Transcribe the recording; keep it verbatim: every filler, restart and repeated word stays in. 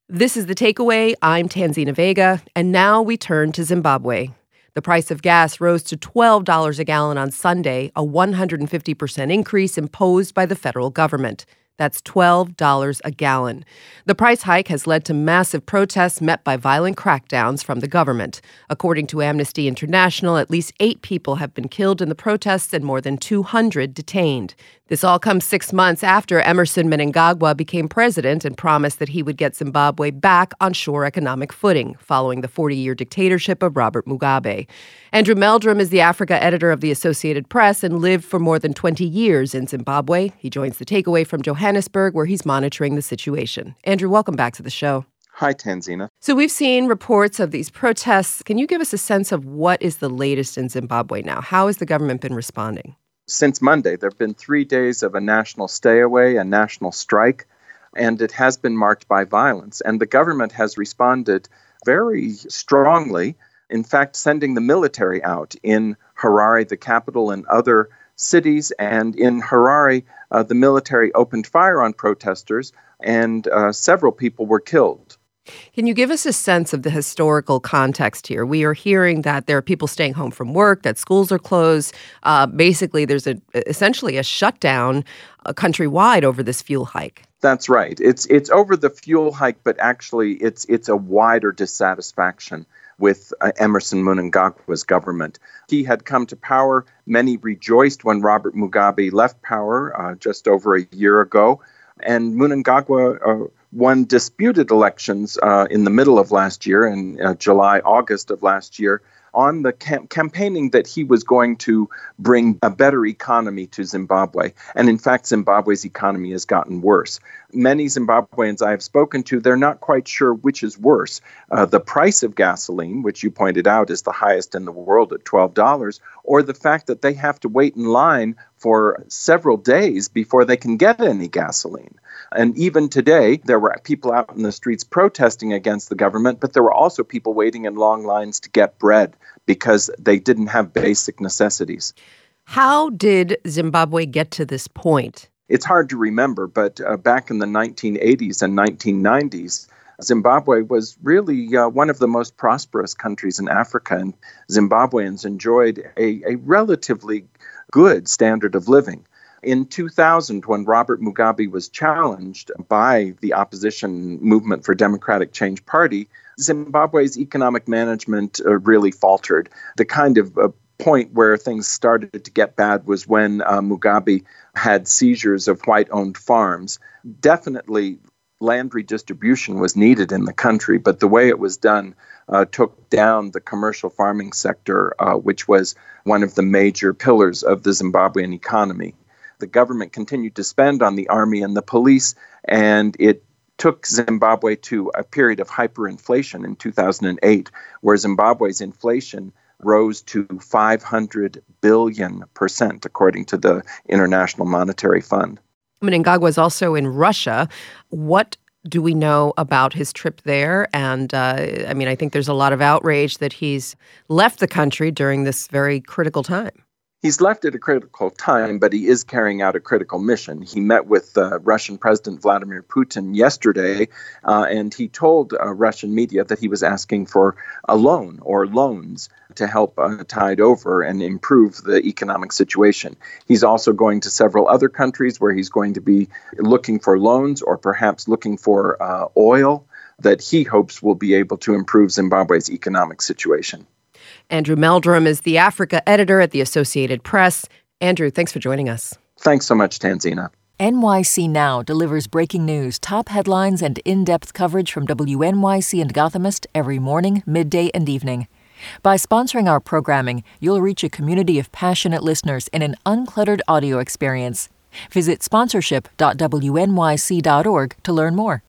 This is The Takeaway. I'm Tanzina Vega, and now we turn to Zimbabwe. The price of gas rose to twelve dollars a gallon on Sunday, a one hundred fifty percent increase imposed by the federal government. That's twelve dollars a gallon. The price hike has led to massive protests met by violent crackdowns from the government. According to Amnesty International, at least eight people have been killed in the protests and more than two hundred detained. This all comes six months after Emmerson Mnangagwa became president and promised that he would get Zimbabwe back on sure economic footing following the forty-year dictatorship of Robert Mugabe. Andrew Meldrum is the Africa editor of the Associated Press and lived for more than twenty years in Zimbabwe. He joins The Takeaway from Johannesburg, where he's monitoring the situation. Andrew, welcome back to the show. Hi, Tanzina. So we've seen reports of these protests. Can you give us a sense of what is the latest in Zimbabwe now? How has the government been responding? Since Monday, there have been three days of a national stay-away, a national strike, and it has been marked by violence. And the government has responded very strongly, in fact, sending the military out in Harare, the capital, and other cities. And in Harare, uh, the military opened fire on protesters, and uh, several people were killed. Can you give us a sense of the historical context here? We are hearing that there are people staying home from work, that schools are closed. Uh, basically, there's a, essentially a shutdown uh, countrywide over this fuel hike. That's right. It's it's over the fuel hike, but actually it's it's a wider dissatisfaction with uh, Emmerson Mnangagwa's government. He had come to power. Many rejoiced when Robert Mugabe left power uh, just over a year ago. And Mnangagwa uh, won disputed elections uh, in the middle of last year, in uh, July, August of last year, on the cam- campaigning that he was going to bring a better economy to Zimbabwe. And in fact, Zimbabwe's economy has gotten worse. Many Zimbabweans I have spoken to, they're not quite sure which is worse. Uh, the price of gasoline, which you pointed out is the highest in the world at twelve dollars, or the fact that they have to wait in line for several days before they can get any gasoline. And even today, there were people out in the streets protesting against the government, but there were also people waiting in long lines to get bread because they didn't have basic necessities. How did Zimbabwe get to this point? It's hard to remember, but uh, back in the nineteen eighties and nineteen nineties, Zimbabwe was really uh, one of the most prosperous countries in Africa, and Zimbabweans enjoyed a, a relatively good standard of living. In two thousand, when Robert Mugabe was challenged by the opposition Movement for Democratic Change Party, Zimbabwe's economic management uh, really faltered. The kind of uh, point where things started to get bad was when uh, Mugabe had seizures of white-owned farms. Definitely, land redistribution was needed in the country, but the way it was done uh, took down the commercial farming sector, uh, which was one of the major pillars of the Zimbabwean economy. The government continued to spend on the army and the police, and it took Zimbabwe to a period of hyperinflation in two thousand eight, where Zimbabwe's inflation rose to five hundred billion percent, according to the International Monetary Fund. Mnangagwa is also in Russia. What do we know about his trip there? And, uh, I mean, I think there's a lot of outrage that he's left the country during this very critical time. He's left at a critical time, but he is carrying out a critical mission. He met with uh, Russian President Vladimir Putin yesterday, uh, and he told uh, Russian media that he was asking for a loan or loans to help uh, tide over and improve the economic situation. He's also going to several other countries where he's going to be looking for loans or perhaps looking for uh, oil that he hopes will be able to improve Zimbabwe's economic situation. Andrew Meldrum is the Africa editor at the Associated Press. Andrew, thanks for joining us. Thanks so much, Tanzina. N Y C Now delivers breaking news, top headlines, and in-depth coverage from W N Y C and Gothamist every morning, midday, and evening. By sponsoring our programming, you'll reach a community of passionate listeners in an uncluttered audio experience. Visit sponsorship dot w n y c dot org to learn more.